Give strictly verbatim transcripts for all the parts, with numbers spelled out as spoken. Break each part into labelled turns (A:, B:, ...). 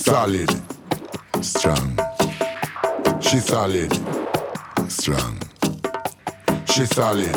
A: solid, strong. She solid, strong. She solid.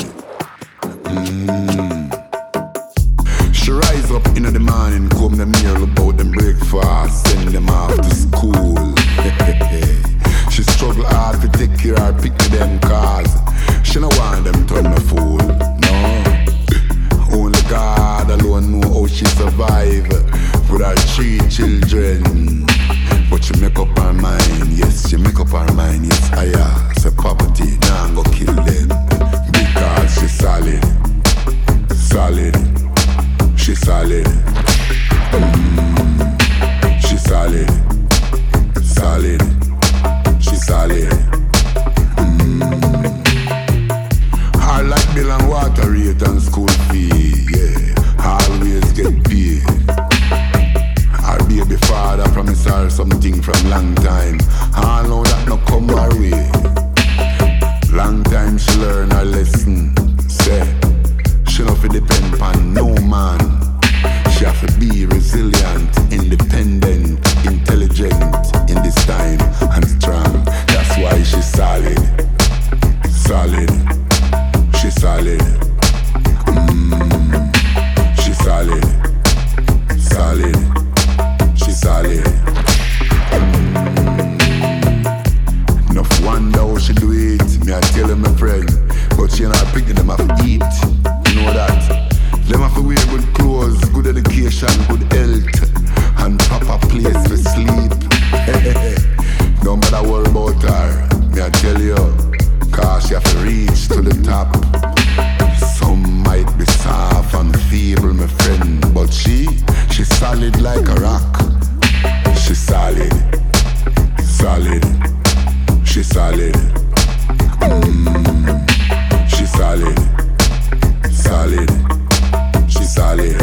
A: Mm. She rise up in the morning, comb them here about them breakfast, send them off to school. She struggle hard to take care of pick them cars. She no want them turn a fool, no. Only God alone know how she survive with her three children. But she make up her mind, yes, she make up her mind, yes, I uh, say poverty, now nah, go kill them. Because she solid, solid, she solid, mm. She solid, solid, she solid, mm. Her like bill and water rate and school fee, yeah, always get paid. Her baby father promised her something from long time. I know that no come her way. Long time she learn her lesson. Say, she no fi depend on no man. She have to be resilient, independent, intelligent in this time and strong. That's why she solid, solid. She solid. Mm. She solid, solid. She solid. Mm. Enough wonder how she do it. Me I tell her my friend, but she not picking them up to eat. You know that. Them have to wear good clothes, good education, good health, and proper place to sleep. No matter what about her, me I tell you, cause she have to reach to the top. Some might be soft and feeble, my friend, but she, she solid like a rock. She solid, solid, she solid. Mm. She solid, solid, she solid.